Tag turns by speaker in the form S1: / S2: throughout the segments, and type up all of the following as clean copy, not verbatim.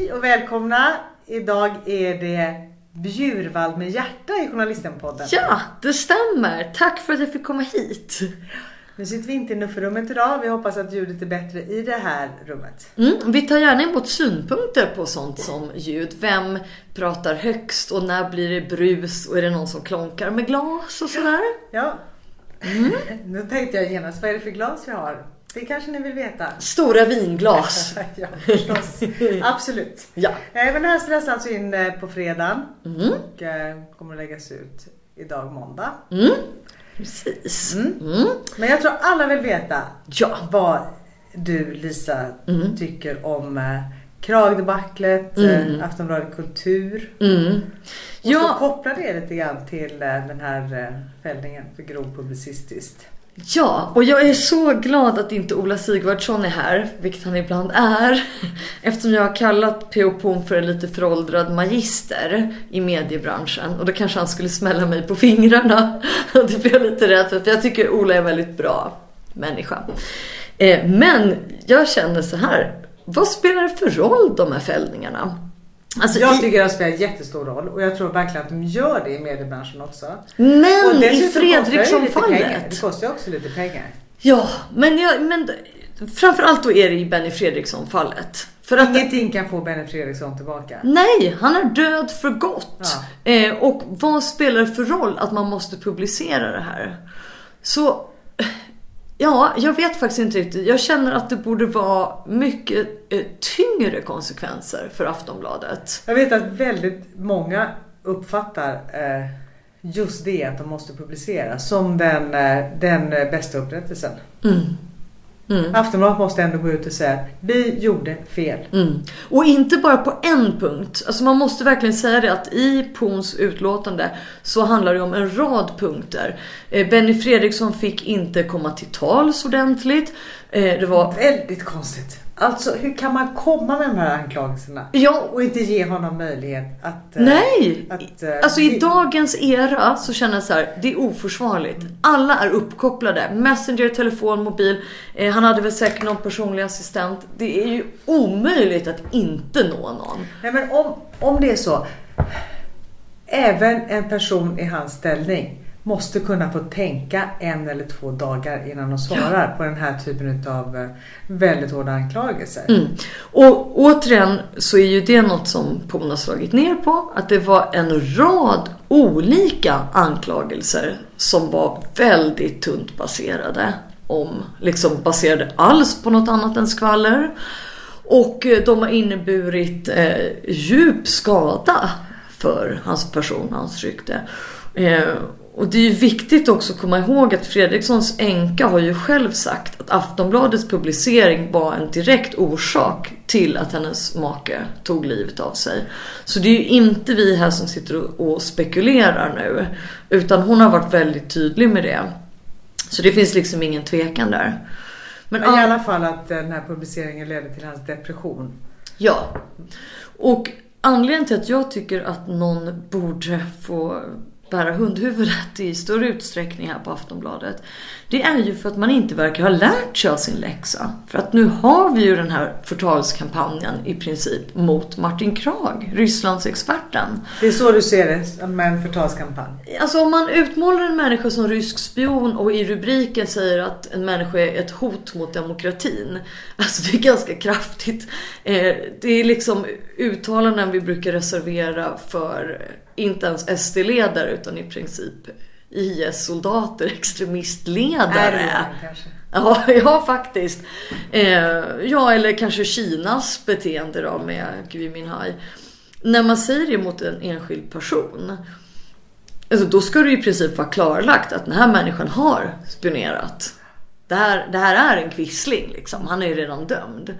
S1: Hej och välkomna. Idag är det Bjurvald med hjärta i Journalistenpodden.
S2: Ja, det stämmer. Tack för att jag fick komma hit.
S1: Nu sitter vi inte i Nufferummet idag. Vi hoppas att ljudet är bättre i det här rummet.
S2: Vi tar gärna emot synpunkter på sånt som ljud. Vem pratar högst och när blir det brus och är det någon som klonkar med glas och sådär?
S1: Ja. Nu tänkte jag genast, vad är det för glas vi har? Det kanske ni vill veta.
S2: Stora vinglas.
S1: Ja, förstås. Absolut.
S2: Ja.
S1: Men det här spelas alltså in på fredagen. Och kommer att läggas ut idag måndag.
S2: Precis.
S1: Men jag tror alla vill veta vad du, Lisa, tycker om kragdebacklet, Aftonbladet Kultur. Och så kopplar det lite grann till den här fällningen för grov publicistiskt.
S2: Ja, och jag är så glad att inte Ola Sigvardsson är här, vilket han ibland är, eftersom jag har kallat P.O. Pom för en lite föråldrad magister i mediebranschen, och då kanske han skulle smälla mig på fingrarna. Det blir jag lite rädd för jag tycker Ola är väldigt bra människa. Men jag känner så här, vad spelar det för roll de här fällningarna? Alltså,
S1: jag tycker det spelar jättestor roll, och jag tror verkligen att de gör det i mediebranschen också.
S2: Men i Fredriksson-fallet,
S1: det kostar ju också lite pengar.
S2: Ja, men framförallt då är det i Benny Fredriksson-fallet.
S1: För att ingenting kan få Benny Fredriksson tillbaka.
S2: Nej, han är död för gott. Ja. Och vad spelar det för roll att man måste publicera det här? Så ja, jag vet faktiskt inte riktigt. Jag känner att det borde vara mycket tyngre konsekvenser för Aftonbladet.
S1: Jag vet att väldigt många uppfattar just det att de måste publicera som den bästa upprättelsen. Aftonbladet måste ändå gå ut och säga vi gjorde fel.
S2: Och inte bara på en punkt. Alltså man måste verkligen säga det att i Poms utlåtande så handlar det om en rad punkter. Benny Fredriksson fick inte komma till tals ordentligt. Det var
S1: väldigt konstigt. Alltså hur kan man komma med de här anklagelserna och inte ge honom möjlighet att...
S2: Nej, alltså i dagens era så känner jag så här, det är oförsvarligt. Alla är uppkopplade, Messenger, telefon, mobil. Han hade väl säkert någon personlig assistent. Det är ju omöjligt att inte nå någon.
S1: Nej, men om det är så, även en person i hans ställning måste kunna få tänka 1 eller 2 dagar innan de svarar på den här typen av väldigt hårda anklagelser.
S2: Och återigen så är ju det något som Pom har slagit ner på. Att det var en rad olika anklagelser som var väldigt tunt baserade. Liksom baserade alls på något annat än skvaller. Och de har inneburit djup skada för hans person, hans rykte. Och det är ju viktigt också att komma ihåg att Fredrikssons änka har ju själv sagt att Aftonbladets publicering var en direkt orsak till att hennes make tog livet av sig. Så det är ju inte vi här som sitter och spekulerar nu, utan hon har varit väldigt tydlig med det. Så det finns liksom ingen tvekan där.
S1: Men i alla fall att den här publiceringen ledde till hans depression.
S2: Ja, och anledningen till att jag tycker att någon borde få bära hundhuvudet i större utsträckning här på Aftonbladet, det är ju för att man inte verkar ha lärt sig av sin läxa. För att nu har vi ju den här förtalskampanjen i princip mot Martin Krag, Rysslands experten.
S1: Det är så du ser det, med en förtalskampanj?
S2: Alltså om man utmålar en människa som rysk spion och i rubriken säger att en människa är ett hot mot demokratin, alltså det är ganska kraftigt. Det är liksom uttalanden vi brukar reservera för inte ens SD-ledare utan i princip IS-soldater, extremistledare. Ja, faktiskt. Ja, eller kanske Kinas beteende då med Gui Minhai. När man säger det mot en enskild person, alltså då ska det i princip vara klarlagt att den här människan har spionerat. Det här är en quisling liksom. Han är ju redan dömd.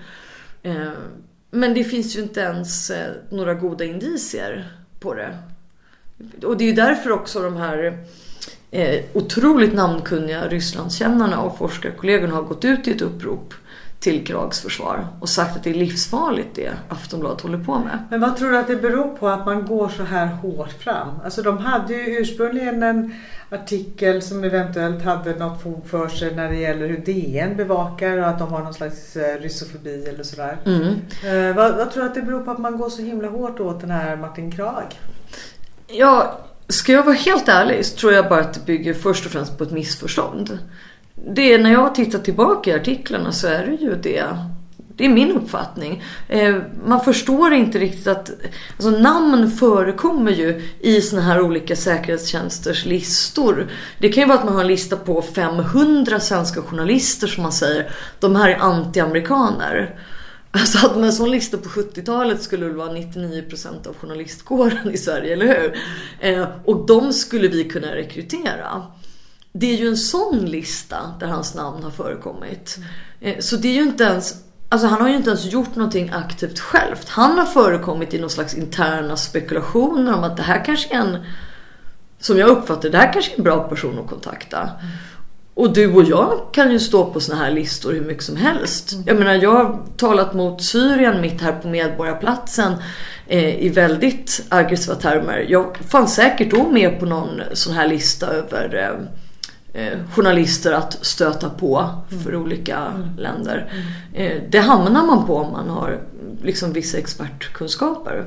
S2: Men det finns ju inte ens några goda indicier på det. Och det är ju därför också de här otroligt namnkunniga Rysslandskännarna och forskarkollegorna har gått ut i ett upprop till Krags försvar och sagt att det är livsfarligt det Aftonbladet håller på med.
S1: Men vad tror du att det beror på att man går så här hårt fram? Alltså de hade ju ursprungligen en artikel som eventuellt hade något fog för sig när det gäller hur DN bevakar och att de har någon slags russofobi eller sådär. Vad tror du att det beror på att man går så himla hårt åt den här Martin Krag?
S2: Ja, ska jag vara helt ärlig så tror jag bara att det bygger först och främst på ett missförstånd. Det är när jag tittar tillbaka i artiklarna så är det ju det. Det är min uppfattning. Man förstår inte riktigt att alltså, namn förekommer ju i såna här olika säkerhetstjänsters listor. Det kan ju vara att man har en lista på 500 svenska journalister som man säger, de här är anti-amerikaner. Alltså att med en sån lista på 70-talet skulle det vara 99% av journalistkåren i Sverige, eller hur? Och de skulle vi kunna rekrytera. Det är ju en sån lista där hans namn har förekommit. Så det är ju inte ens... Alltså han har ju inte ens gjort någonting aktivt självt. Han har förekommit i någon slags interna spekulationer om att det här kanske är en... Som jag uppfattar, det här kanske är en bra person att kontakta. Och du och jag kan ju stå på såna här listor hur mycket som helst. Jag menar, jag har talat mot Syrien mitt här på Medborgarplatsen i väldigt aggressiva termer. Jag fanns säkert då med på någon sån här lista över journalister att stöta på för olika länder. Det hamnar man på om man har liksom vissa expertkunskaper.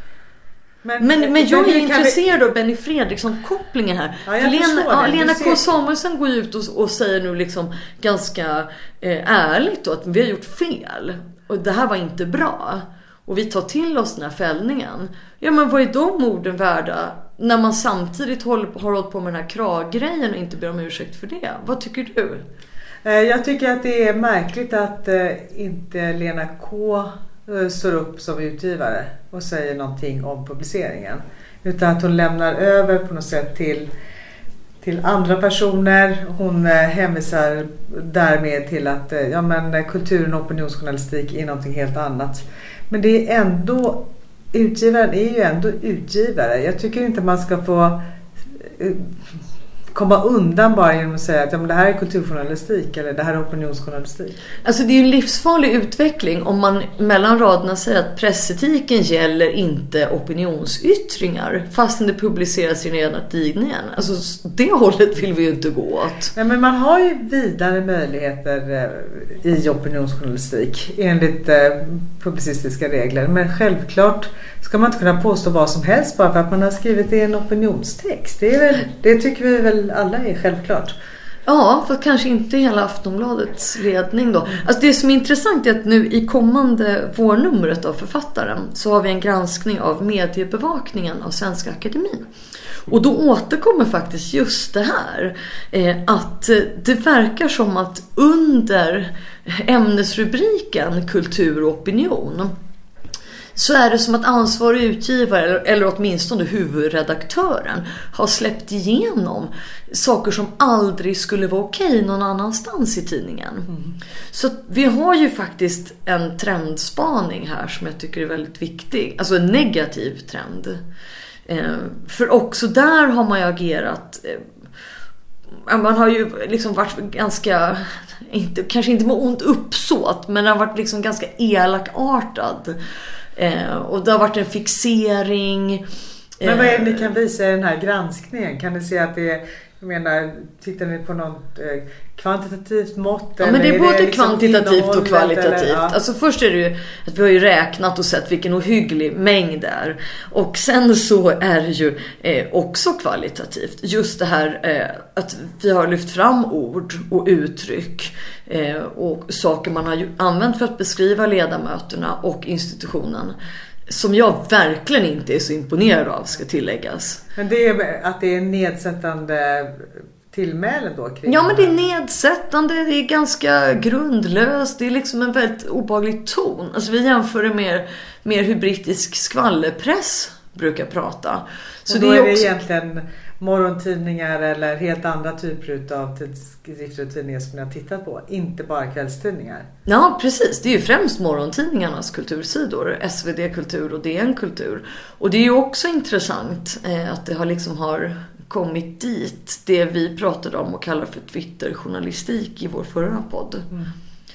S2: Men jag är intresserad av Benny Fredriksson-kopplingen här.
S1: Ja,
S2: Lena K. Samuelsson går ut och säger nu liksom ganska ärligt då att vi har gjort fel. Och det här var inte bra. Och vi tar till oss den här fällningen. Ja, men vad är de orden värda när man samtidigt har hållit på med den här Krag-grejen och inte ber om ursäkt för det? Vad tycker du?
S1: Jag tycker att det är märkligt att inte Lena K. står upp som utgivare och säger någonting om publiceringen. Utan att hon lämnar över på något sätt till andra personer. Hon hänvisar därmed till att kulturen och opinionsjournalistik är någonting helt annat. Men det är ändå, utgivaren är ju ändå utgivare. Jag tycker inte man ska få komma undan bara genom att säga att det här är kulturjournalistik eller det här är opinionsjournalistik. Alltså
S2: det är ju en livsfarlig utveckling om man mellan raderna säger att pressetiken gäller inte opinionsyttringar fastän det publiceras i den ena tidningen. Alltså det hållet vill vi ju inte gå åt.
S1: Ja, men man har ju vidare möjligheter i opinionsjournalistik enligt publicistiska regler. Men självklart ska man inte kunna påstå vad som helst bara för att man har skrivit i en opinionstext. Det tycker vi väl alla är självklart.
S2: Ja, för kanske inte hela Aftonbladets ledning då. Alltså det som är intressant är att nu i kommande vårnumret av Författaren så har vi en granskning av mediebevakningen av Svenska Akademin. Och då återkommer faktiskt just det här att det verkar som att under ämnesrubriken kultur och opinion så är det som att ansvarig utgivare eller åtminstone huvudredaktören har släppt igenom saker som aldrig skulle vara okej någon annanstans i tidningen. Så vi har ju faktiskt en trendspaning här som jag tycker är väldigt viktig. Alltså en negativ trend. För också där har man ju agerat. Man har ju liksom varit ganska, kanske inte med ont uppsåt, men det har varit liksom ganska elakartad. Och det har varit en fixering.
S1: Men vad är det ni kan visa i den här granskningen? Kan ni se att det är, jag menar, tittar ni på något kvantitativt mått?
S2: Ja, men det är både
S1: liksom
S2: kvantitativt och kvalitativt.
S1: Eller, ja.
S2: Alltså först är det ju att vi har ju räknat och sett vilken ohygglig mängd det är. Och sen så är det ju också kvalitativt. Just det här att vi har lyft fram ord och uttryck och saker man har ju använt för att beskriva ledamöterna och institutionen. Som jag verkligen inte är så imponerad av, ska tilläggas.
S1: Men det är att det är nedsättande tillmälen då kring.
S2: Ja, men det är nedsättande, det är ganska grundlöst, det är liksom en väldigt obehaglig ton. Alltså vi jämför det mer hur brittisk skvallerpress brukar prata. Så
S1: och då är det egentligen morgontidningar eller helt andra typer av tidskrifter och tidningar som jag har tittat på. Inte bara kvällstidningar.
S2: Ja, precis. Det är ju främst morgontidningarnas kultursidor. SvD Kultur och DN Kultur. Och det är ju också intressant att det har kommit dit det vi pratade om och kallar för Twitterjournalistik i vår förra podd.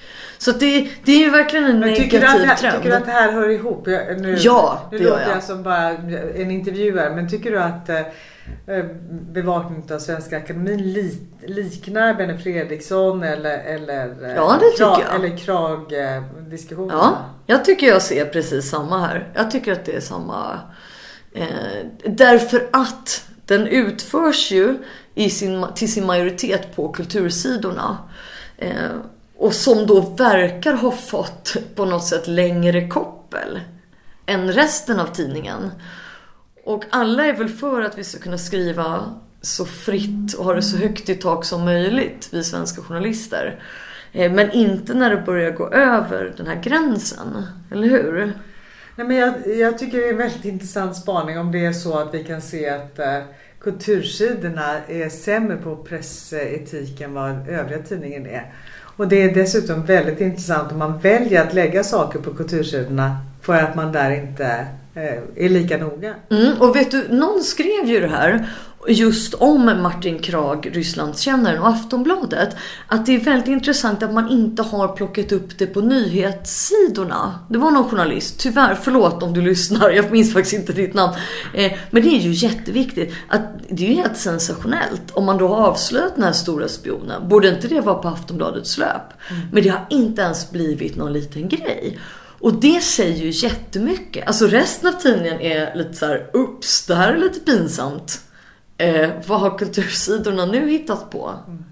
S2: Så det är ju verkligen en negativ trend.
S1: Tycker du att det här hör ihop? Nu låter jag som bara en intervjuare, men tycker du att bevakningen av Svenska Akademin liknar Benny Fredriksson eller
S2: ja, det tycker jag.
S1: Eller Krag-diskussionerna?
S2: Ja, jag tycker jag ser precis samma här. Jag tycker att det är samma. Därför att den utförs ju till sin majoritet på kultursidorna. Och som då verkar ha fått på något sätt längre koppel än resten av tidningen. Och alla är väl för att vi ska kunna skriva så fritt och ha det så högt i tak som möjligt, vi svenska journalister. Men inte när det börjar gå över den här gränsen, eller hur?
S1: Nej, men jag tycker det är en väldigt intressant spaning om det är så att vi kan se att kultursidorna är sämre på pressetik än vad övriga tidningen är. Och det är dessutom väldigt intressant om man väljer att lägga saker på kultursidorna för att man där inte är lika noga.
S2: Och vet du, någon skrev ju det här just om Martin Krag, Rysslandskännaren, och Aftonbladet, att det är väldigt intressant att man inte har plockat upp det på nyhetssidorna. Det var någon journalist, tyvärr, förlåt om du lyssnar, jag minns faktiskt inte ditt namn, men det är ju jätteviktigt att det är ju helt sensationellt om man då har avslöjat den här stora spionen. Borde inte det vara på Aftonbladets löp? Men det har inte ens blivit någon liten grej. Och det säger ju jättemycket. Alltså resten av tidningen är lite så här, ups, det här är lite pinsamt. Vad har kultursidorna nu hittat på?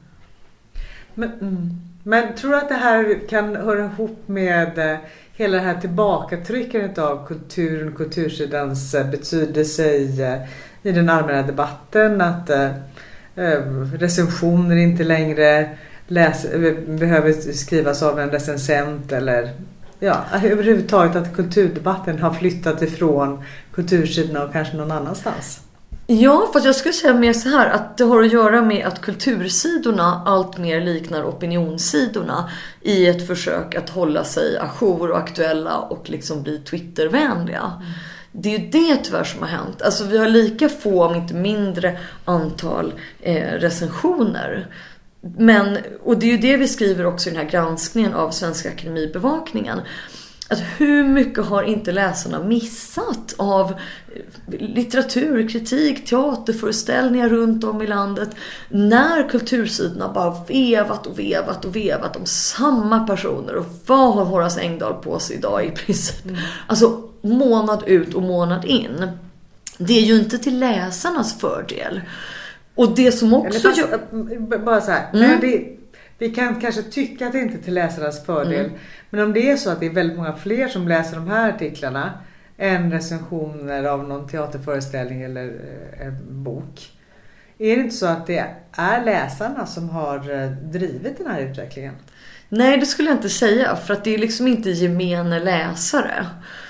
S1: Men tror du att det här kan höra ihop med hela det här tillbakatryckandet av kulturen, kultursidans betydelse i den allmänna debatten? Att recensioner inte längre behöver skrivas av en recensent eller... Ja, överhuvudtaget att kulturdebatten har flyttat ifrån kultursidorna och kanske någon annanstans.
S2: Ja, fast jag skulle säga mer så här att det har att göra med att kultursidorna allt mer liknar opinionssidorna i ett försök att hålla sig ajour och aktuella och liksom bli Twittervänliga. Det är ju det tyvärr som har hänt. Alltså vi har lika få, om inte mindre, antal recensioner. Men, och det är ju det vi skriver också i den här granskningen av Svenska Akademibevakningen. Att hur mycket har inte läsarna missat av litteratur, kritik, teaterföreställningar runt om i landet när kultursidorna bara vevat om samma personer. Och vad har Horace Engdahl på sig idag i princip? Alltså månad ut och månad in. Det är ju inte till läsarnas fördel. Och det som också...
S1: Bara så här, vi kan kanske tycka att det inte är till läsarnas fördel. Men om det är så att det är väldigt många fler som läser de här artiklarna än recensioner av någon teaterföreställning eller en bok. Är det inte så att det är läsarna som har drivit den här utvecklingen?
S2: Nej, det skulle jag inte säga. För att det är liksom inte gemene läsare.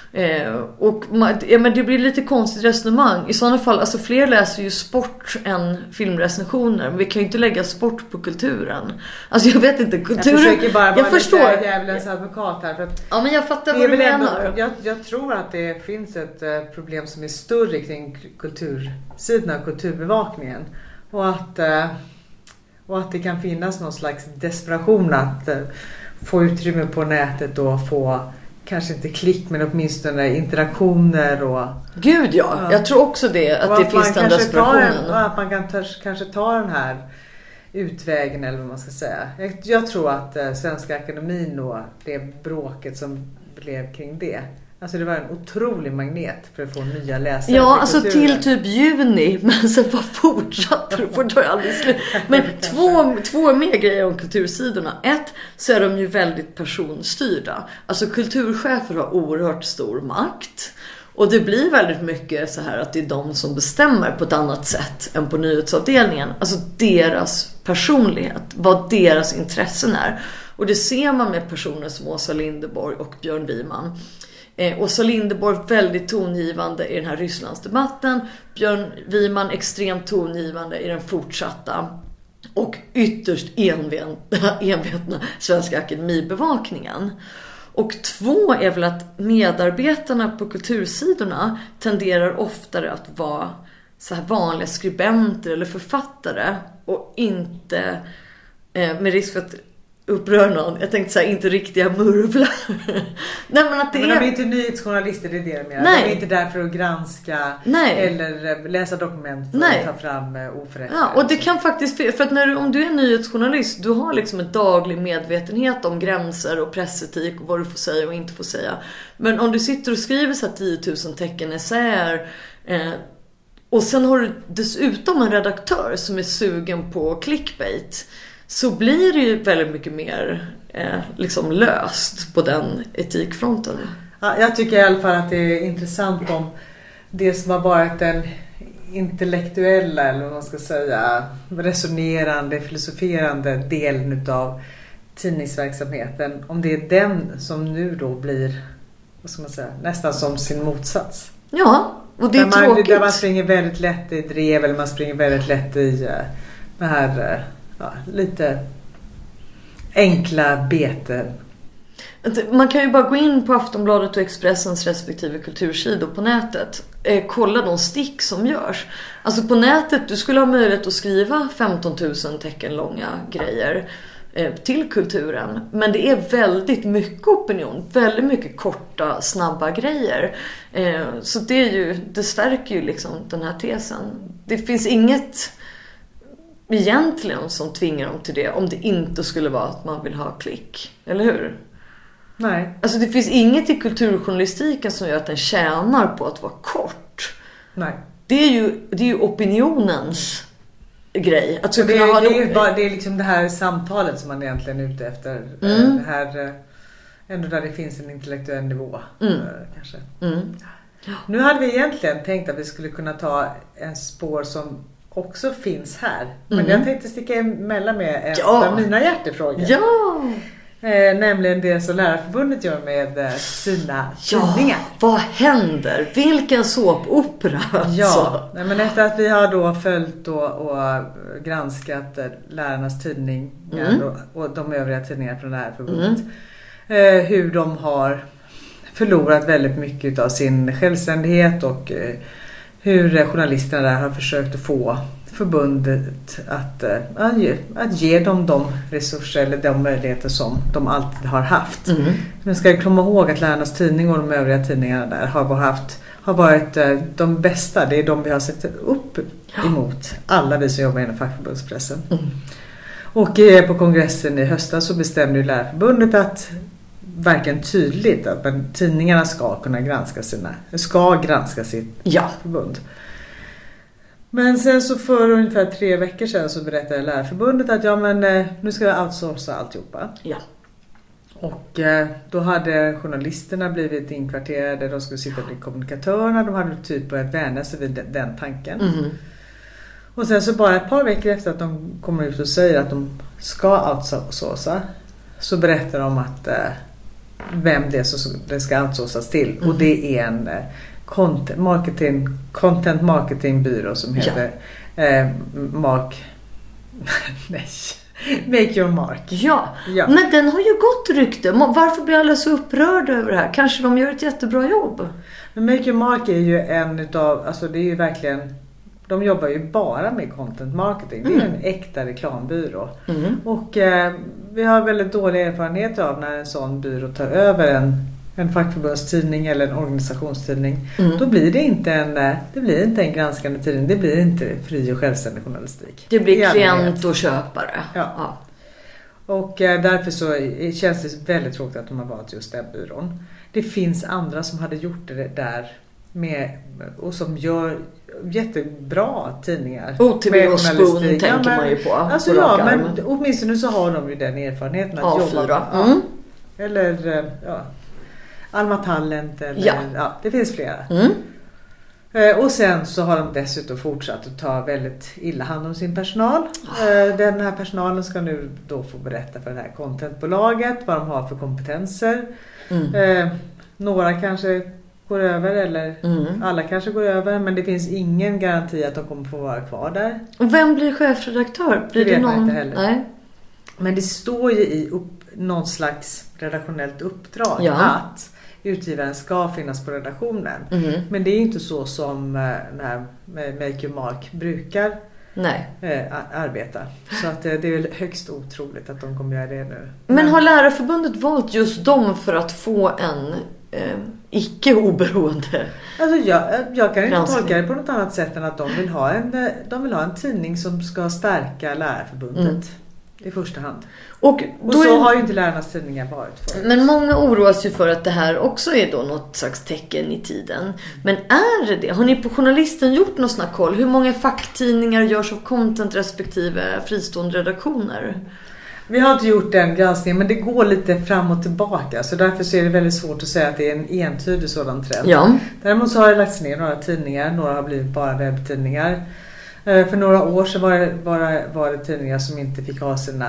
S2: Men det blir lite konstigt resonemang. I sådana fall, alltså fler läser ju sport än filmrecensioner. Men vi kan ju inte lägga sport på kulturen. Alltså jag vet inte, kulturen... Jag försöker bara vara lite djävulens advokat här. För att ja, men jag fattar vad du menar.
S1: Jag tror att det finns ett problem som är större kring kultursidorna och kulturbevakningen. Och att det kan finnas någon slags desperation att få utrymme på nätet och få... Kanske inte klick, men åtminstone interaktioner och... Gud ja, jag tror också det. Att det finns den desperationen. Att man kan kanske ta den här utvägen eller vad man ska säga. Jag tror att Svenska Akademin och det bråket som blev kring det. Alltså det var en otrolig magnet för att få nya läsare. Ja, alltså till typ juni. Men sen bara fortsatte det. Får ta aldrig slut. Men två mer grejer om kultursidorna. Ett, så är de ju väldigt personstyrda. Alltså kulturchefer har oerhört stor makt. Och det blir väldigt mycket så här att det är de som bestämmer på ett annat sätt än på nyhetsavdelningen. Alltså deras personlighet, vad deras intressen är. Och det ser man med personer som Åsa Linderborg och Björn Wiman. Åsa Linderborg väldigt tongivande i den här Rysslandsdebatten. Björn Wiman extremt tongivande i den fortsatta och ytterst envetna Svenska Akademibevakningen. Och två är väl att medarbetarna på kultursidorna tenderar oftare att vara så här vanliga skribenter eller författare och inte med risk för att
S2: upprör någon. Jag tänkte säga inte riktiga murvlar. Nej, men att det
S1: men de är inte nyhetsjournalister, det är det de menar.
S2: Nej.
S1: De är inte där för att granska eller läsa dokument för att ta fram oförrätter.
S2: Ja, och det kan faktiskt, för att om du är nyhetsjournalist, du har liksom en daglig medvetenhet om gränser och pressetik och vad du får säga och inte får säga. Men om du sitter och skriver så här 10 000 tecken essäer och sen har du dessutom en redaktör som är sugen på clickbait, så blir det ju väldigt mycket mer liksom löst på den etikfronten.
S1: Ja, jag tycker i alla fall att det är intressant om det som har varit den intellektuella, eller vad man ska säga, resonerande, filosoferande delen utav tidningsverksamheten, om det är den som nu då blir, vad ska man säga, nästan som sin motsats.
S2: Ja, och det är tråkigt.
S1: Där man springer väldigt lätt i drev, eller man springer väldigt lätt i det här lite enkla beten.
S2: Man kan ju bara gå in på Aftonbladet och Expressens respektive kultursidor på nätet. Kolla de stick som görs. Alltså på nätet, du skulle ha möjlighet att skriva 15 000 tecken långa grejer till kulturen. Men det är väldigt mycket opinion. Väldigt mycket korta, snabba grejer. Så det stärker ju liksom den här tesen. Det finns inget egentligen som tvingar dem till det, om det inte skulle vara att man vill ha klick. Eller hur?
S1: Nej.
S2: Alltså det finns inget i kulturjournalistiken som gör att den tjänar på att vara kort.
S1: Nej.
S2: Det är ju opinionens grej. Att
S1: det är liksom det här samtalet som man egentligen är ute efter. Det här, ändå där det finns en intellektuell nivå. Kanske. Nu hade vi egentligen tänkt att vi skulle kunna ta en spår som också finns här. Men jag tänkte sticka emellan med en av mina hjärtefrågor.
S2: Ja!
S1: Nämligen det som Lärarförbundet gör med sina tidningar.
S2: Vad händer? Vilken såpopera?
S1: Ja, men efter att vi har då följt och granskat lärarnas tidningar och de övriga tidningar från Lärarförbundet. Hur de har förlorat väldigt mycket av sin självständighet och hur journalisterna där har försökt att få förbundet att ge dem de resurser eller de möjligheter som de alltid har haft. Men ska jag komma ihåg att Lärarnas tidning och de övriga tidningarna där har varit de bästa. Det är de vi har sett upp emot, alla vi som jobbar inom fackförbundspressen. Och på kongressen i höstas så bestämde ju Lärarförbundet att verkligen tydligt att tidningarna ska kunna granska sitt förbund. Men sen så för ungefär 3 veckor sedan så berättade Lärarförbundet att nu ska vi outsourca alltihopa.
S2: Ja.
S1: Och då hade journalisterna blivit inkvarterade, de skulle sitta bland kommunikatörerna, de hade typ börjat vänja sig vid den tanken. Och sen så bara ett par veckor efter att de kommer ut och säger att de ska outsourca, så berättar de att vem det är som det ska outsourcas till. Och det är en content marketingbyrå som heter Make Your Mark.
S2: Ja, men den har ju gått rykte. Varför blir alla så upprörda över det här? Kanske de gör ett jättebra jobb.
S1: Men Make Your Mark är ju en utav, alltså det är ju verkligen, de jobbar ju bara med content marketing. Det är en äkta reklambyrå. Och vi har väldigt dålig erfarenhet av när en sån byrå tar över en fackförbundstidning eller en organisationstidning. Då blir det inte en granskande tidning. Det blir inte fri och självständig journalistik.
S2: Det blir klient och köpare.
S1: Ja. Och därför så känns det väldigt tråkigt att de har valt just den byrån. Det finns andra som hade gjort det där och som gör jättebra tidningar.
S2: OTV och Spoon tänker man ju på.
S1: Alltså men åtminstone så har de ju den erfarenheten att jobba. Eller Alma Talent eller, det finns flera. Och sen så har de dessutom fortsatt att ta väldigt illa hand om sin personal. Den här personalen ska nu då få berätta för det här contentbolaget vad de har för kompetenser. Några kanske går över eller alla kanske går över, men det finns ingen garanti att de kommer få vara kvar där.
S2: Och vem blir chefredaktör? Blir det någon?
S1: Inte heller.
S2: Nej.
S1: Men det står ju i någon slags redaktionellt uppdrag att utgivaren ska finnas på redaktionen. Men det är inte så som när Make Your Mark brukar arbeta. Så att det är väl högst otroligt att de kommer göra det nu.
S2: Men har Lärarförbundet valt just dem för att få en icke oberoende?
S1: Alltså jag kan inte tolka det på något annat sätt än att de vill ha en tidning som ska stärka Lärarförbundet i första hand. Och så har ju inte lärarnas tidningar varit för.
S2: Men många oroas ju för att det här också är då något slags tecken i tiden. Men är det? Har ni på Journalisten gjort någon sån här koll? Hur många facktidningar görs av content respektive fristående redaktioner?
S1: Vi har inte gjort den granskningen, men det går lite fram och tillbaka. Så därför så är det väldigt svårt att säga att det är en entydig sådan trend.
S2: Ja.
S1: Däremot så har det lagts ner några tidningar. Några har blivit bara webbtidningar. För några år så var det tidningar som inte fick ha sin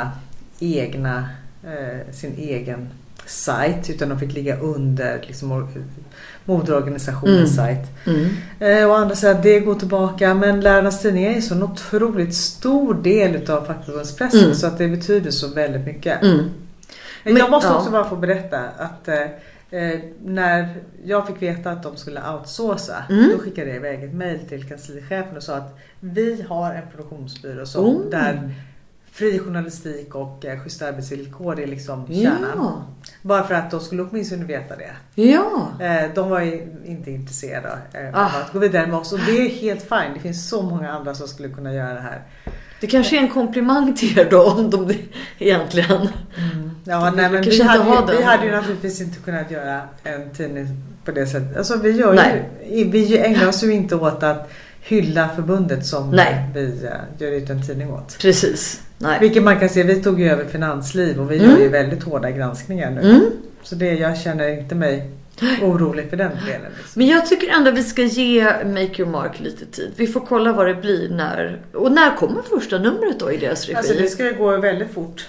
S1: egen sajt, utan de fick ligga under liksom moderorganisationens sajt. Och andra säger att det går tillbaka, men Lärarnas tidning är så en otroligt stor del av fackförbundspressen så att det betyder så väldigt mycket. Men jag måste också bara få berätta att när jag fick veta att de skulle outsourca, då skickade jag iväg ett mejl till kanslichefen och sa att vi har en produktionsbyrå som där fri journalistik och schysst arbetsvillkor är liksom kärnan. Ja. Bara för att de skulle åtminstone veta det.
S2: Ja.
S1: De var ju inte intresserade av att gå vidare med oss. Och det är helt fint. Det finns så många andra som skulle kunna göra det här.
S2: Det kanske är en komplimang till er då, om de egentligen.
S1: Ja, nej, men vi hade ju naturligtvis inte kunnat göra en tidning på det sättet. Alltså vi ägnar oss ju inte åt att hylla förbundet som vi gör ut en tidning åt.
S2: Precis. Nej.
S1: Vilket man kan se, vi tog ju över Finansliv och vi gör ju väldigt hårda granskningar nu. Så jag känner inte mig orolig för den delen. Liksom.
S2: Men jag tycker ändå att vi ska ge Make Your Mark lite tid. Vi får kolla vad det blir när kommer första numret då i deras regi?
S1: Alltså det ska gå väldigt fort.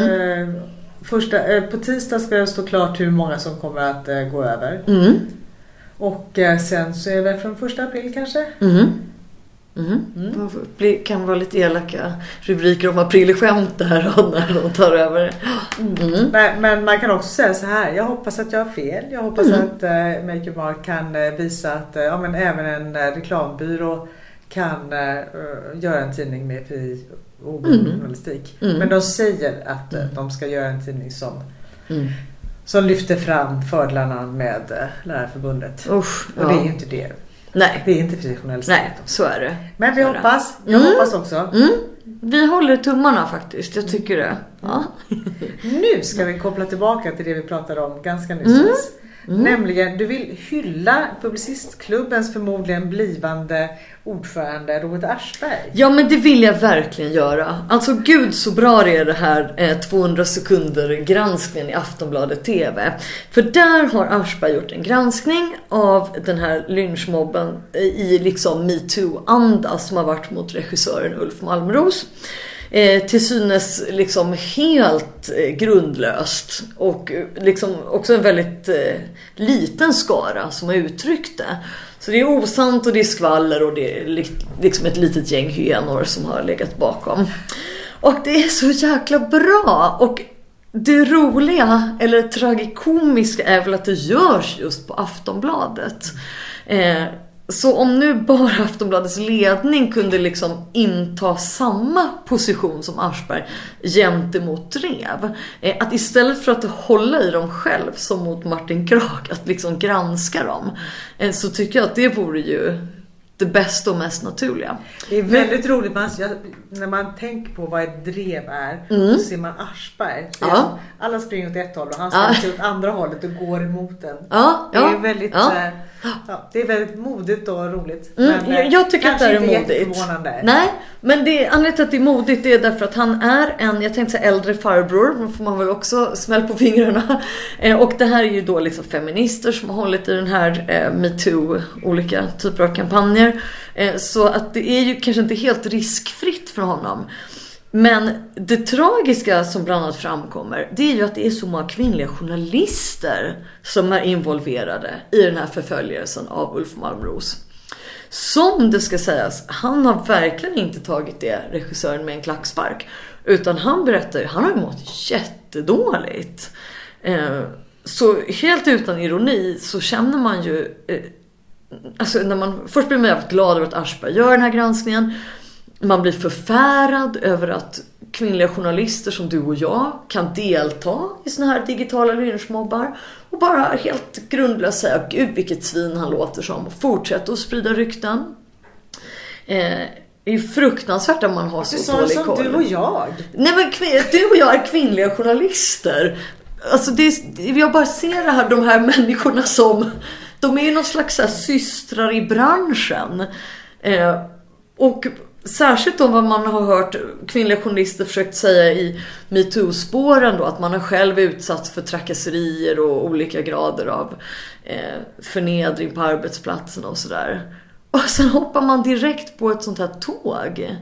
S1: På tisdag ska det stå klart hur många som kommer att gå över. Och sen så är det från 1 april kanske.
S2: Det kan vara lite elaka rubriker om aprilskämt där när de tar över.
S1: Men man kan också säga så här: jag hoppas att jag har fel. Jag hoppas att Make Your Mark kan visa att även en reklambyrå kan göra en tidning med fri oberoende journalistik. Men de säger att de ska göra en tidning som lyfter fram fördelarna med Lärarförbundet. Och det är ju inte det.
S2: Nej.
S1: Det är inte fri journalistik.
S2: Nej, så är det.
S1: Men vi hoppas. Jag hoppas också.
S2: Vi håller tummarna faktiskt. Jag tycker det. Ja.
S1: Nu ska vi koppla tillbaka till det vi pratade om ganska nyss. Nämligen, du vill hylla Publicistklubbens förmodligen blivande ordförande Robert Aschberg.
S2: Ja, men det vill jag verkligen göra. Alltså gud så bra det är det här 200 sekunder granskningen i Aftonbladet TV. För där har Aschberg gjort en granskning av den här lynchmobben i liksom MeToo-anda som har varit mot regissören Ulf Malmros. Till synes liksom helt grundlöst och liksom också en väldigt liten skara som har uttryckt det. Så det är osant och det är skvaller och det är liksom ett litet gäng hyenor som har legat bakom. Och det är så jäkla bra. Och det roliga eller tragikomiska är väl att det görs just på Aftonbladet. Så om nu bara Aftonbladets ledning kunde liksom inta samma position som Aschberg gentemot Drev, att istället för att hålla i dem själv som mot Martin Krag, att liksom granska dem, så tycker jag att det vore ju det bästa och mest naturliga.
S1: Det är väldigt roligt när man tänker på vad ett drev är, så ser man Aschberg. Alla springer åt ett håll och han ställer sig åt andra hållet och går emot den. Det är väldigt det är väldigt modigt och roligt. Men
S2: jag tycker att det är modigt. Nej, men anledningen till att det är modigt är därför att han är jag tänkte säga äldre farbror, då får man väl också smäll på fingrarna. Och det här är ju då liksom feminister som har hållit i den här MeToo, olika typer av kampanjer. Så att det är ju kanske inte helt riskfritt för honom. Men det tragiska som bland annat framkommer, det är ju att det är så många kvinnliga journalister som är involverade i den här förföljelsen av Ulf Malmros. Som det ska sägas, han har verkligen inte tagit det regissören med en klackspark. Utan han berättar, han har mått jättedåligt. Så helt utan ironi så känner man ju... Alltså när man först blir man jävligt glad över att Aschberg gör den här granskningen. Man blir förfärad över att kvinnliga journalister som du och jag kan delta i såna här digitala lynchmobbar och bara helt grundlöst säga gud vilket svin han låter som och fortsätta att sprida rykten. Det är ju fruktansvärt att man har så dålig koll.
S1: Du och jag.
S2: Nej men du och jag är kvinnliga journalister. Alltså jag bara ser det här, de här människorna som de är ju någon slags så här systrar i branschen. Och särskilt om vad man har hört kvinnliga journalister försökt säga i MeToo-spåren då, att man har själv utsatts för trakasserier och olika grader av förnedring på arbetsplatsen och sådär. Och sen hoppar man direkt på ett sånt här tåg.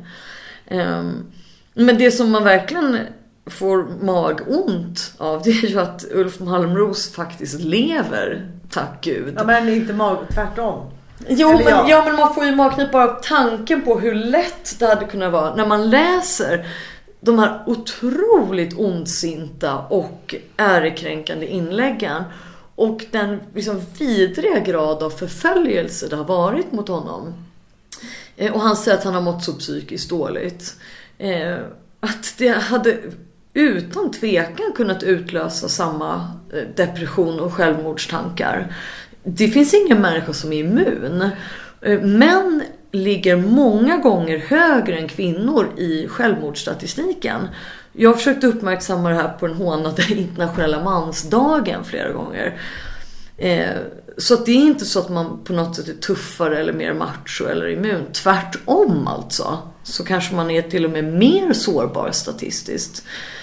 S2: Men det som man verkligen får magont av, det är ju att Ulf Malmros faktiskt lever, tack Gud.
S1: Ja men inte tvärtom.
S2: Men man får ju magknip bara av tanken på hur lätt det hade kunnat vara när man läser de här otroligt ondsinta och ärekränkande inläggen och den liksom vidriga grad av förföljelse det har varit mot honom. Och han säger att han har mått så psykiskt dåligt. Att det hade utan tvekan kunnat utlösa samma depression och självmordstankar. Det finns ingen människa som är immun. Män ligger många gånger högre än kvinnor i självmordsstatistiken. Jag har försökt uppmärksamma det här på den hånade internationella mansdagen flera gånger. Så att det är inte så att man på något sätt är tuffare eller mer macho eller immun. Tvärtom alltså. Så kanske man är till och med mer sårbar statistiskt.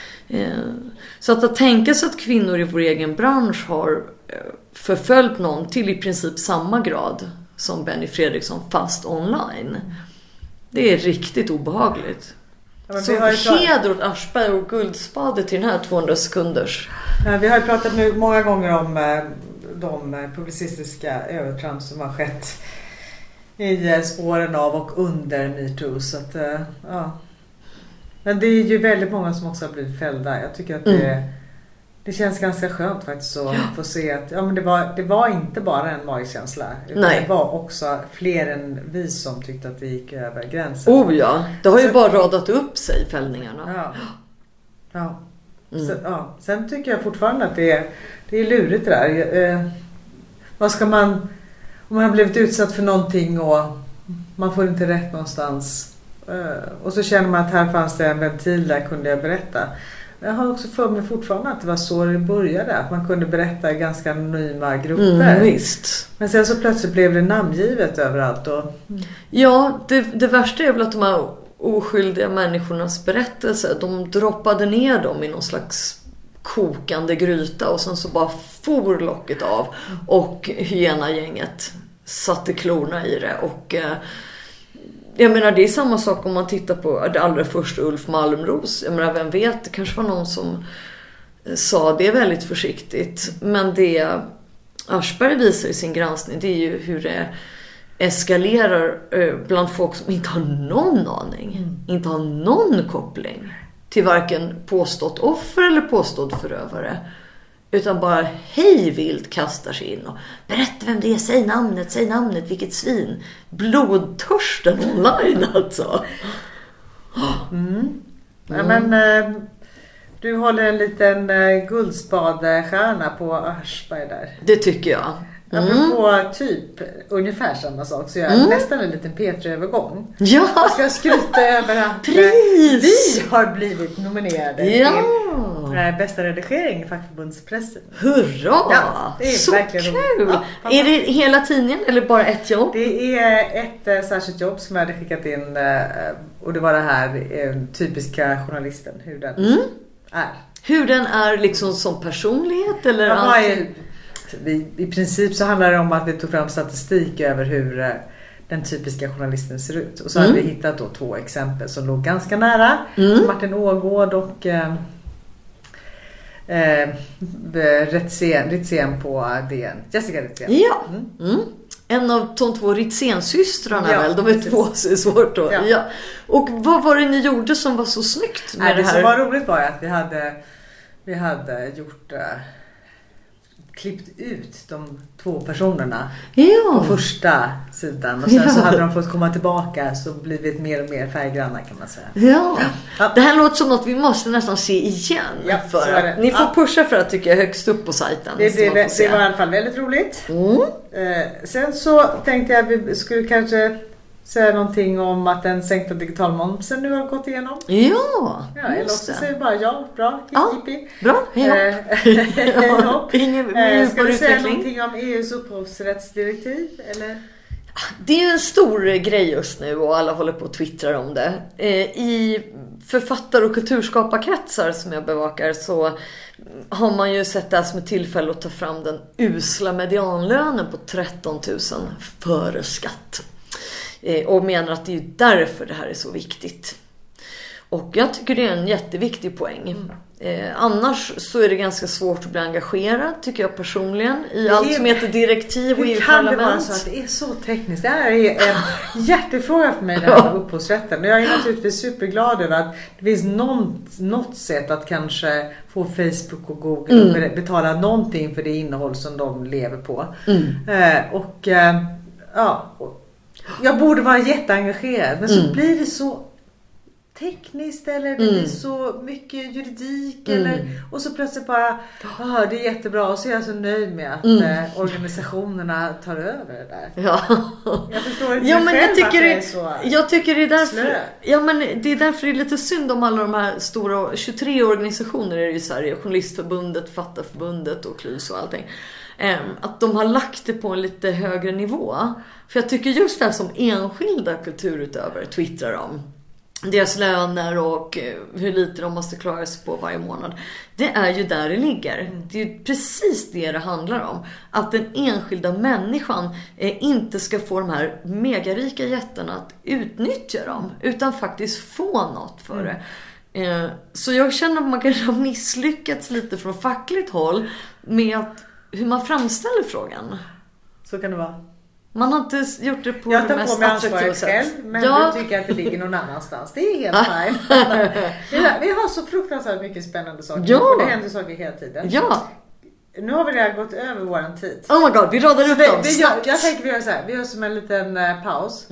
S2: Så att tänka sig att kvinnor i vår egen bransch har förföljt någon till i princip samma grad som Benny Fredriksson fast online. Det är riktigt obehagligt. Ja, så heder åt Aschberg och guldspade till den här 200 sekunders.
S1: Ja, vi har ju pratat nu många gånger om de publicistiska övertramp som har skett i spåren av och under MeToo. Så att, ja. Men det är ju väldigt många som också har blivit fällda. Jag tycker att det känns ganska skönt faktiskt att få se att men det var inte bara en magkänsla. Utan det var också fler än vi som tyckte att det gick över gränsen.
S2: Oh ja, det har ju bara radat upp sig fällningarna.
S1: Ja. Sen tycker jag fortfarande att det är lurigt det där. Vad ska man, om man har blivit utsatt för någonting och man får inte rätt någonstans. Och så känner man att här fanns det en ventil där kunde jag berätta. Jag har också för mig fortfarande att det var så det började. Att man kunde berätta i ganska anonyma grupper.
S2: Visst.
S1: Men sen så plötsligt blev det namngivet överallt.
S2: Ja, det värsta är väl att de här oskyldiga människornas berättelser, de droppade ner dem i någon slags kokande gryta och sen så bara for locket av och hyena-gänget satte klorna i det. Och jag menar, det är samma sak om man tittar på det allra första Ulf Malmros. Jag menar, vem vet, det kanske var någon som sa det väldigt försiktigt. Men det Aschberg visar i sin granskning, det är ju hur det eskalerar bland folk som inte har någon aning. Inte har någon koppling till varken påstått offer eller påstådd förövare. Utan bara hej vilt kastar sig in och berätta vem det är, säg namnet, vilket svin. Blodtörsten online alltså.
S1: Ja, men du håller en liten guldspadstjärna på Aschberg där.
S2: Det tycker jag.
S1: Apropå typ ungefär samma sak så jag är nästan en liten Petri-övergång.
S2: Ja.
S1: Jag ska skryta över att vi har blivit nominerade till bästa redigering i fackförbundspressen.
S2: Hurra!
S1: Ja, det är så verkligen
S2: kul! Ja, är det hela tidningen eller bara ett jobb?
S1: Det är ett särskilt jobb som jag hade skickat in och det var det här typiska journalisten, hur den är.
S2: Hur den är liksom som personlighet eller
S1: I princip så handlar det om att vi tog fram statistik över hur den typiska journalisten ser ut. Och så hade vi hittat då 2 exempel som låg ganska nära. Martin Ågård och Ritzén på DN. Jessica Ritzén.
S2: Ja. En av de 2 Ritzén-systrarna väl. De är 2 så svårt då. Ja. Och vad var det ni gjorde som var så snyggt med det här?
S1: Det som var roligt var att vi hade gjort klippt ut de 2 personerna
S2: på
S1: första sidan. Och sen så hade de fått komma tillbaka, så blivit mer och mer färggranna, kan man säga.
S2: Ja. Det här låter som något vi måste nästan se igen. Ni får pusha för att tycka högst upp på sajten.
S1: Det var i alla fall väldigt roligt. Sen så tänkte jag att vi skulle kanske säga någonting om att den sänkta digitalmomsen nu har gått igenom. Eller också säger vi bara bra, hippi.
S2: Bra,
S1: Ska du säga någonting om EUs upphovsrättsdirektiv, eller?
S2: Det är en stor grej just nu och alla håller på att twittra om det. I författar- och kulturskaparkretsar som jag bevakar så har man ju sett det som ett tillfälle att ta fram den usla medianlönen på 13 000 före skatt. Och menar att det är därför det här är så viktigt. Och jag tycker det är en jätteviktig poäng. Annars så är det ganska svårt att bli engagerad, tycker jag personligen, i allt som heter direktiv och EU-parlament.
S1: Kan det vara så att det är så tekniskt? Det här är en hjärtefråga för mig, det här med upphovsrätten. Jag är naturligtvis superglad över att det finns något sätt att kanske få Facebook och Google att betala någonting för det innehåll som de lever på. Jag borde vara jätteengagerad, men så blir det så tekniskt, eller det blir så mycket juridik och så plötsligt bara det är jättebra, och så är jag så nöjd med att organisationerna tar över det där. Jag förstår inte
S2: men jag tycker
S1: det är så.
S2: Jag tycker det är därför men det är därför det är lite synd om alla de här stora 23 organisationer är det i Sverige, Journalistförbundet, Fattarförbundet och KLYS och allting. Att de har lagt det på en lite högre nivå. För jag tycker just det här som enskilda kulturutövare twittrar om, deras löner och hur lite de måste klara sig på varje månad, det är ju där det ligger. Det är ju precis det handlar om. Att den enskilda människan inte ska få de här megarika jättarna att utnyttja dem, utan faktiskt få något för det. Så jag känner att man kanske har misslyckats lite från fackligt håll med hur man framställer frågan.
S1: Så kan det vara.
S2: Man har inte gjort det på
S1: jag
S2: det mest attraktiva sätt.
S1: Själv, men du tycker att det ligger någon annanstans. Det är helt fine. Vi har så fruktansvärt mycket spännande saker. Och det händer saker hela tiden. Nu har vi redan gått över våran tid.
S2: Oh my god, vi radar upp dem snabbt.
S1: Jag tänker vi gör så här. Vi gör som en liten paus.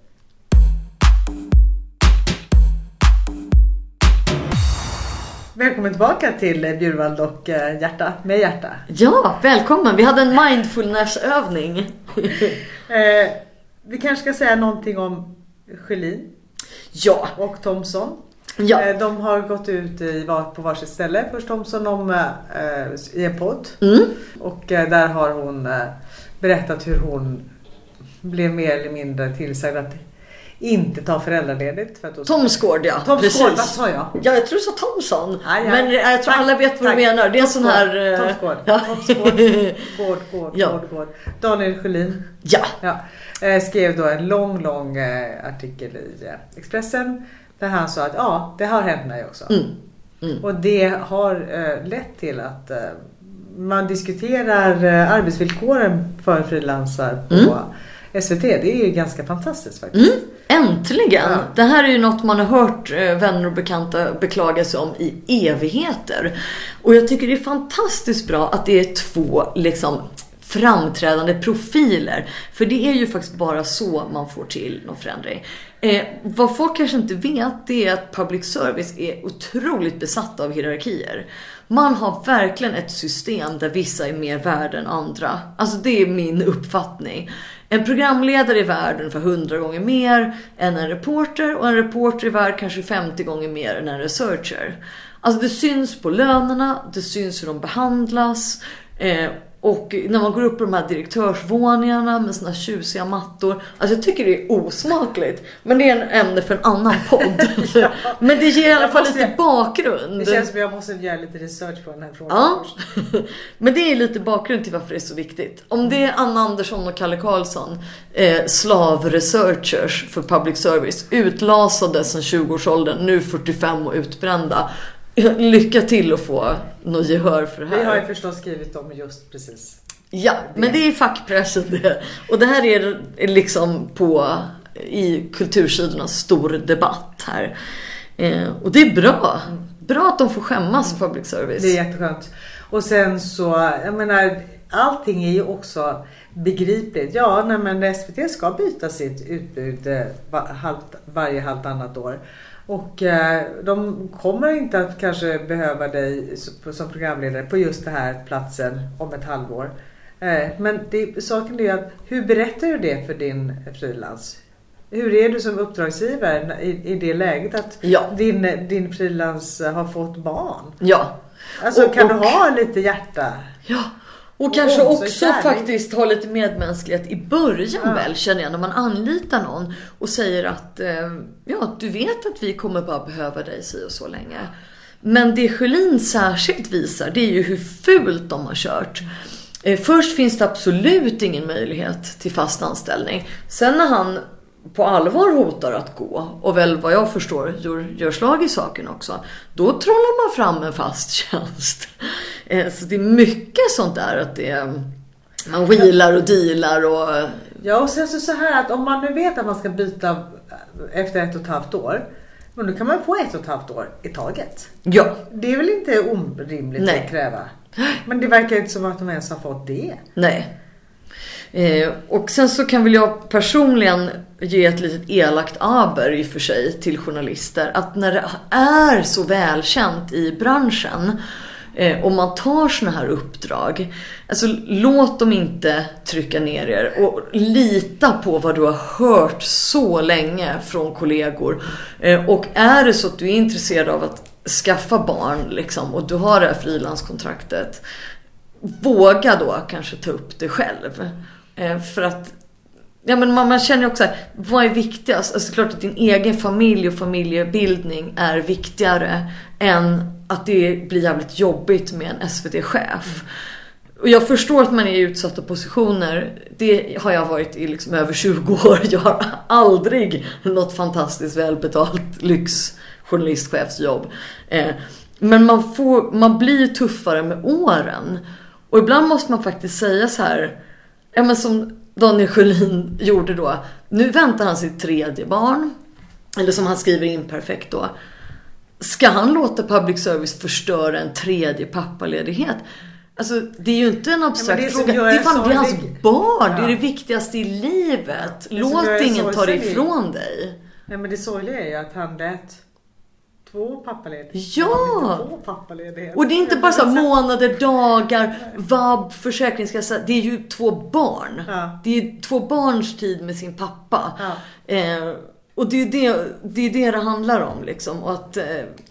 S1: Välkommen tillbaka till Bjurvald och Hjärta med Hjärta.
S2: Ja, välkommen. Vi hade en mindfulness-övning.
S1: Vi kanske ska säga någonting om Sjölin och Thomson. De har gått ut på varsitt ställe. Först Thomson i en podd. Och där har hon berättat hur hon blev mer eller mindre tillsagd att inte ta föräldraledigt.
S2: Tomsgård,
S1: precis. Vad sa jag?
S2: Ja, jag tror du sa Thomson. Men jag tror alla vet vad du menar. Det är en sån här...
S1: Tomsgård. Daniel Sjölin skrev då en lång artikel i Expressen där han sa att det har hänt mig också. Och det har lett till att man diskuterar arbetsvillkoren för frilansar på SVT. Det är ju ganska fantastiskt faktiskt.
S2: Äntligen! Det här är ju något man har hört vänner och bekanta beklaga sig om i evigheter. Och jag tycker det är fantastiskt bra att det är 2 framträdande profiler. För det är ju faktiskt bara så man får till någon förändring. Vad folk kanske inte vet, det är att public service är otroligt besatt av hierarkier. Man har verkligen ett system där vissa är mer värda än andra. Alltså det är min uppfattning. En programledare är värd ungefär 100 gånger mer än en reporter. Och en reporter är värd kanske 50 gånger mer än en researcher. Alltså det syns på lönerna, det syns hur de behandlas. Och när man går upp på de här direktörsvåningarna med såna tjusiga mattor. Alltså jag tycker det är osmakligt. Men det är en ämne för en annan podd. Men det ger i alla fall lite bakgrund.
S1: Det känns som jag måste göra lite research på den här frågan först.
S2: Men det är lite bakgrund till varför det är så viktigt. Om det är Anna Andersson och Kalle Karlsson, slavresearchers för public service, utlasade sedan 20-årsåldern, nu 45 och utbrända. Lycka till att få något gehör för det här.
S1: Vi har ju förstås skrivit om just precis.
S2: Ja, men det är fackpressen det. Och det här är liksom i kultursidornas stor debatt här. Och det är bra att de får skämmas public service.
S1: Det är jätteskönt. Och sen så, jag menar, allting är ju också begripligt. Ja, nej, men SVT ska byta sitt utbud varje halvtannat år. Och de kommer inte att kanske behöva dig som programledare på just den här platsen om ett halvår. Men saken är att hur berättar du det för din frilans? Hur är du som uppdragsgivare i det läget att din frilans har fått barn?
S2: Ja.
S1: Alltså kan du ha lite hjärta?
S2: Ja. Och kanske också faktiskt ha lite medmänsklighet i början väl, känner jag, när man anlitar någon och säger att du vet att vi kommer bara behöva dig så länge. Men det Sjölin särskilt visar, det är ju hur fult de har kört. Först finns det absolut ingen möjlighet till fast anställning. Sen när han på allvar hotar att gå, och väl vad jag förstår gör slag i saken också, då trollar man fram en fast tjänst. Så det är mycket sånt där att man wheelar och dealar och...
S1: Ja, och sen så här att om man nu vet att man ska byta efter 1,5 år, men då kan man få 1,5 år i taget.
S2: Ja.
S1: Det är väl inte orimligt att kräva. Men det verkar inte som att de ens har fått det.
S2: Nej. Och sen så kan väl jag personligen ge ett litet elakt aber i och för sig till journalister, att när det är så välkänt i branschen om man tar såna här uppdrag, alltså låt dem inte trycka ner er och lita på vad du har hört så länge från kollegor. Och är det så att du är intresserad av att skaffa barn liksom, och du har det här frilanskontraktet, våga då kanske ta upp det själv. För att men man känner också här, vad är viktigast? Alltså klart att din egen familj och familjebildning är viktigare än att det blir jävligt jobbigt med en SVT-chef. Och jag förstår att man är i utsatta positioner. Det har jag varit i liksom över 20 år. Jag har aldrig något fantastiskt välbetalt lyxjournalistchefsjobb. Men man blir tuffare med åren. Och ibland måste man faktiskt säga så här, men som Daniel Sjölin gjorde då. Nu väntar han sitt 3:e barn. Eller som han skriver imperfekt då. Ska han låta public service förstöra en 3:e pappaledighet? Alltså det är ju inte en abstrakt fråga. Det är hans barn. Ja. Det är det viktigaste i livet. Låt ingen ta det ifrån dig.
S1: Nej, men det sorgliga är ju att han lät 2 pappaledigheter.
S2: Ja! Och det är inte bara så månader, dagar, vabb, försäkringskassa. Det är ju 2 barn. Ja. Det är 2 barns tid med sin pappa. Ja. Och det är det handlar om liksom. Och att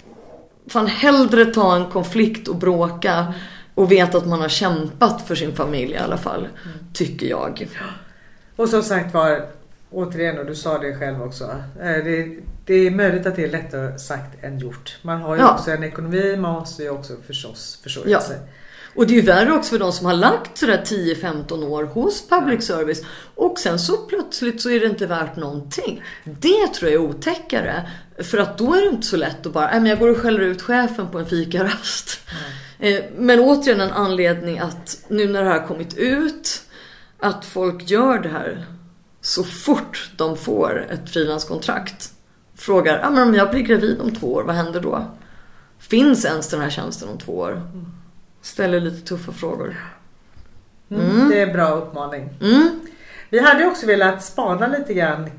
S2: fan hellre ta en konflikt och bråka och veta att man har kämpat för sin familj i alla fall, tycker jag.
S1: Och som sagt var, återigen, och du sa det själv också, det är möjligt att det är lättare sagt än gjort. Man har ju också en ekonomi, man måste ju också förstås försörja sig.
S2: Och det är ju värre också för de som har lagt sådär 10-15 år hos public service och sen så plötsligt så är det inte värt någonting. Det tror jag är otäckare, för att då är det inte så lätt att bara, men jag går och skäller ut chefen på en fikarast. Men återigen en anledning att nu när det här har kommit ut, att folk gör det här så fort de får ett frilanskontrakt. Frågar, men om jag blir gravid om 2 år, vad händer då? Finns ens den här tjänsten om 2 år? Ställer lite tuffa frågor.
S1: Det är en bra uppmaning. Vi hade också velat spana lite grann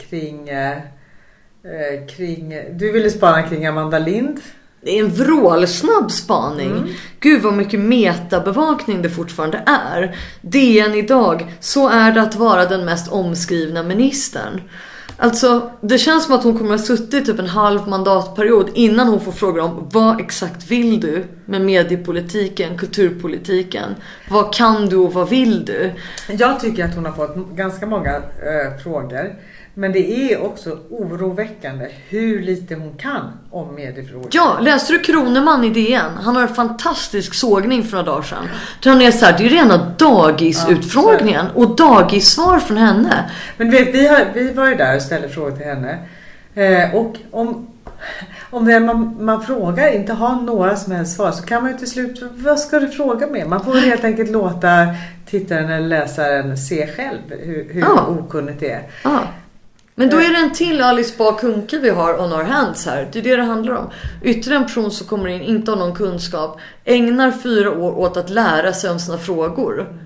S1: kring du ville spana kring Amanda Lind.
S2: Det är en vrålsnabb spaning. Gud vad mycket metabevakning det fortfarande är. DN idag, så är det att vara den mest omskrivna ministern. Alltså, det känns som att hon kommer att ha suttit typ en halv mandatperiod innan hon får frågor om vad exakt vill du med mediepolitiken, kulturpolitiken. Vad kan du och vad vill du?
S1: Jag tycker att hon har fått ganska många frågor. Men det är också oroväckande hur lite hon kan om mediefrågor.
S2: Ja, läste du Kroneman i DN? Han har en fantastisk sågning för några dagar sedan. Han är så här, det är rena dagisutfrågningen och dagissvar från henne.
S1: Men vet, vi var ju där och ställde frågor till henne. Och om det man frågar inte har några som helst svar, så kan man ju till slut, vad ska du fråga med? Man får helt enkelt låta tittaren eller läsaren se själv hur okunnigt det är.
S2: Men då är det en till Alice Bah Kuhnke vi har on our hands här. Det är det handlar om. Ytterligare en person som kommer in, inte har någon kunskap, ägnar 4 år åt att lära sig om sina frågor.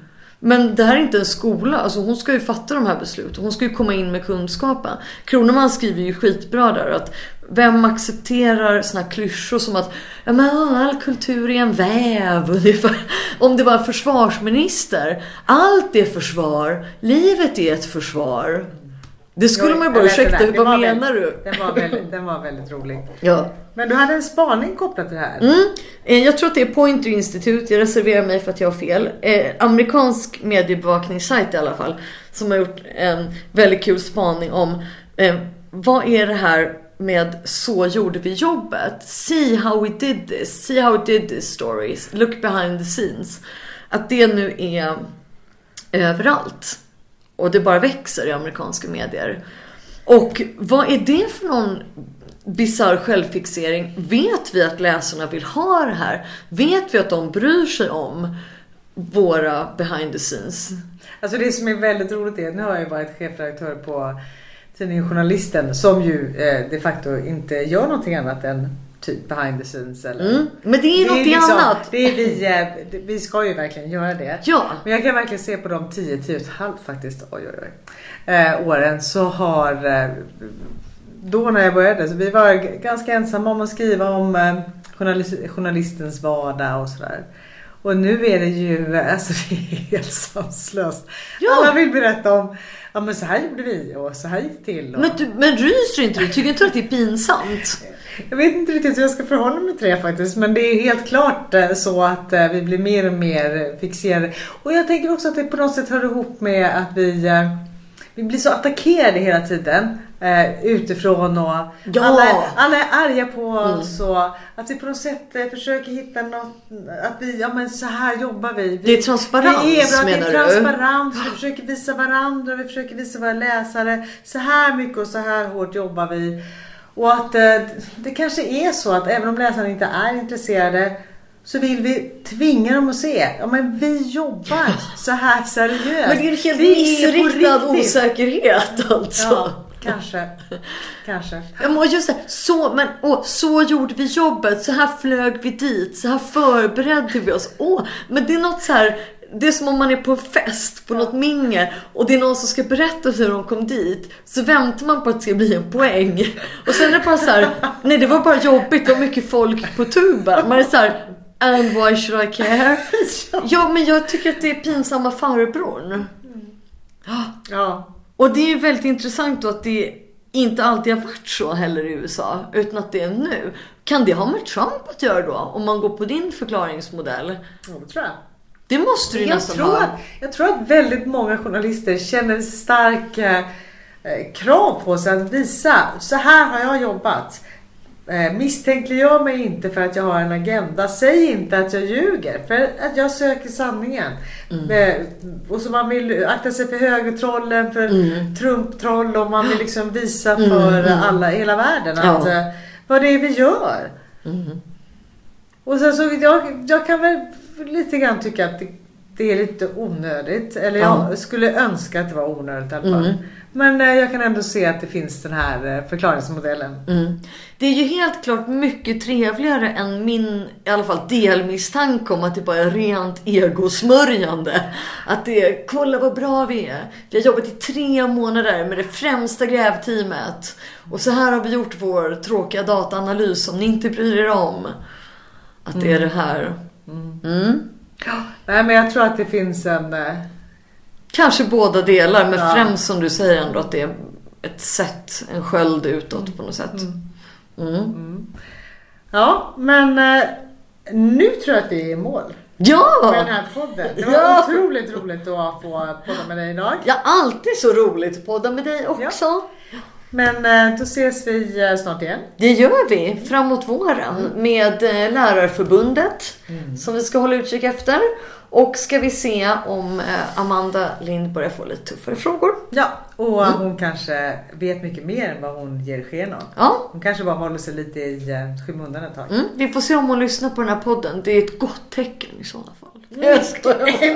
S2: Men det här är inte en skola. Alltså hon ska ju fatta de här besluten. Hon ska ju komma in med kunskapen. Kroneman skriver ju skitbra där att vem accepterar såna här klyschor som att ja, men all kultur är en väv ungefär. Om det var en försvarsminister. Allt är försvar. Livet är ett försvar. Det skulle man ju bara ursäkta. Vad menar du?
S1: Den var väldigt rolig.
S2: Ja.
S1: Men du hade en spaning kopplat till det här.
S2: Jag tror att det är Pointer Institute. Jag reserverar mig för att jag har fel. Amerikansk mediebevakningssajt i alla fall. Som har gjort en väldigt kul spaning om vad är det här med så gjorde vi jobbet. See how we did this. See how we did this stories. Look behind the scenes. Att det nu är överallt. Och det bara växer i amerikanska medier. Och vad är det för någon bizarr självfixering? Vet vi att läsarna vill ha det här? Vet vi att de bryr sig om våra behind the scenes?
S1: Alltså det som är väldigt roligt är, nu har jag ju varit chefredaktör på tidningen Journalisten som ju de facto inte gör någonting annat än typ behind the scenes eller.
S2: Men det är något liksom, annat.
S1: Det är vi ska ju verkligen göra det.
S2: Ja.
S1: Men jag kan verkligen se på de 10,5 faktiskt åren så har då när jag började så vi var ganska ensamma om att skriva om journalistens vardag och sådär. Och nu är det ju alltså det är helt sanslöst. Ja. Alla vill berätta om ja men så här gjorde vi och så här gick det till. Och...
S2: Men ryser inte du? Tycker inte att det är pinsamt?
S1: Jag vet inte riktigt hur jag ska förhålla mig till det faktiskt. Men det är helt klart så att vi blir mer och mer fixerade. Och jag tänker också att det på något sätt hör ihop med att vi blir så attackerade hela tiden. Utifrån och alla är arga på oss och att vi på något sätt försöker hitta något att vi, ja men så här jobbar vi.
S2: Det är transparens menar du?
S1: Det är transparens, vi försöker visa varandra, vi försöker visa våra läsare så här mycket och så här hårt jobbar vi. Och att det kanske är så att även om läsarna inte är intresserade så vill vi tvinga dem att se. Ja men vi jobbar så här seriöst.
S2: Men det är en helt missriktad osäkerhet alltså.
S1: Ja, kanske.
S2: Ja, men just det. Så gjorde vi jobbet. Så här flög vi dit. Så här förberedde vi oss. Men det är något så här. Det är som om man är på en fest, på något minge. Och det är någon som ska berätta hur de kom dit. Så väntar man på att det ska bli en poäng. Och sen är det bara så här. Nej, det var bara jobbigt. Det var mycket folk på tuben. Man är så här. And why should I care? Ja, men jag tycker att det är pinsamma farbrorn.
S1: Ja.
S2: Och det är ju väldigt intressant då att det inte alltid har varit så heller i USA. Utan att det är nu. Kan det ha med Trump att göra då? Om man går på din förklaringsmodell?
S1: Ja, det tror jag.
S2: Det måste du nästan ha.
S1: Jag tror att väldigt många journalister känner stark krav på sig att visa. Så här har jag jobbat. Misstänkliggör mig inte för att jag har en agenda. Säg inte att jag ljuger. För att jag söker sanningen. Och så man vill akta sig för högertrollen. För Trump-troll. Och man vill liksom visa för alla i hela världen. Att, vad det är vi gör. Och sen så jag kan väl lite grann tycka att det är lite onödigt. Eller jag skulle önska att det var onödigt i alla fall. Men jag kan ändå se att det finns den här förklaringsmodellen.
S2: Det är ju helt klart mycket trevligare än min, i alla fall delmisstanke om att det bara är rent egosmörjande. Att det är, kolla vad bra vi är. Vi har jobbat i 3 månader med det främsta grävteamet. Och så här har vi gjort vår tråkiga dataanalys som ni inte bryr er om. Att det är det här.
S1: Nej, men jag tror att det finns en...
S2: Kanske båda delar, men främst som du säger ändå att det är ett sätt, en sköld utåt på något sätt. Ja,
S1: men nu tror jag att vi är i mål.
S2: Ja!
S1: Med den här podden. Det var otroligt roligt att få podda med dig idag.
S2: Ja, alltid så roligt att podda med dig också. Ja.
S1: Men då ses vi snart igen.
S2: Det gör vi, framåt våren med Lärarförbundet som vi ska hålla utkik efter. Och ska vi se om Amanda Lind börjar få lite tuffare frågor.
S1: Ja, och hon kanske vet mycket mer än vad hon ger sken av.
S2: Ja.
S1: Hon kanske bara håller sig lite i skymundan ett tag.
S2: Vi får se om hon lyssnar på den här podden. Det är ett gott tecken i sådana fall.